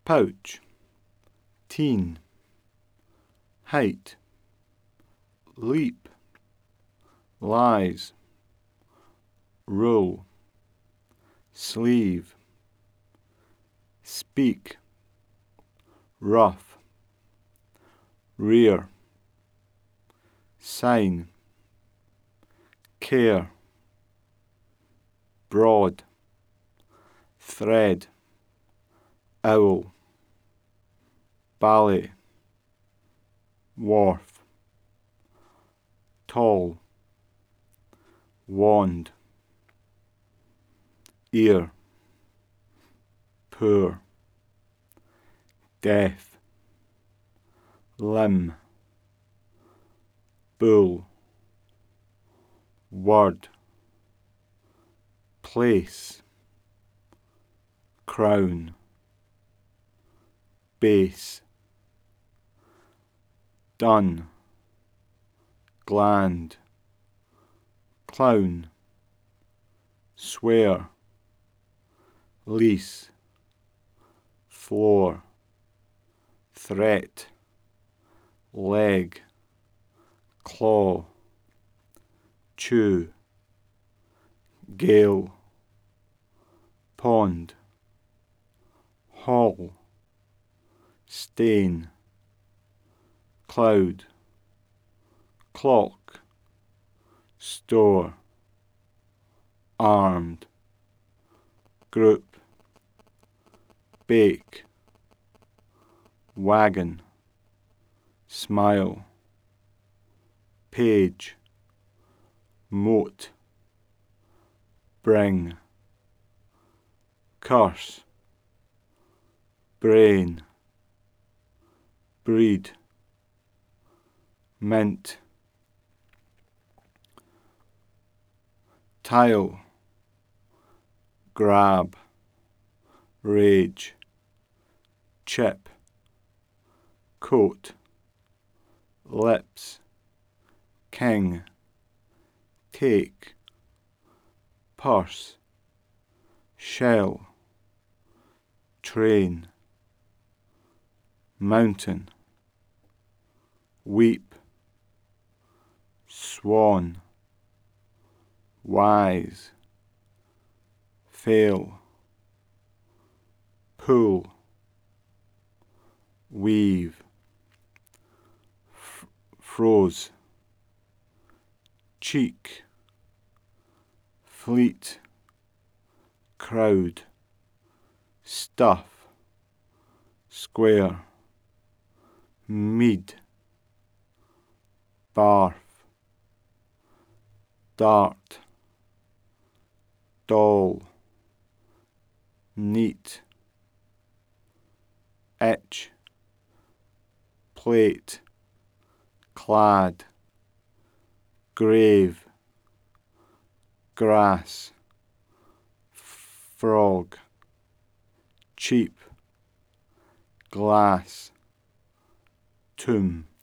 pouch, teen, height, leap, lies, rule, sleeve, speak, rough, rear, sign, care, broad, thread, owl, ballet, wharf, tall, wand, ear, poor, deaf, limb, bull, word, place, crown, base, done, gland, clown, swear, lease, floor, threat, leg, claw, chew, gale, pond, hall, stain, cloud, clock, store, armed, group, bake, wagon, smile, page, moat, bring, curse, brain, breed, mint, tile, grab, rage, chip, coat, lips, king, take, purse, shell, train, mountain, weep, swan, wise, fail, pool, weave, froze, cheek, fleet, crowd, stuff, square, mead, barf, dart, doll, neat, etch, plate, clad, grave, grass, frog, cheap, glass, tomb.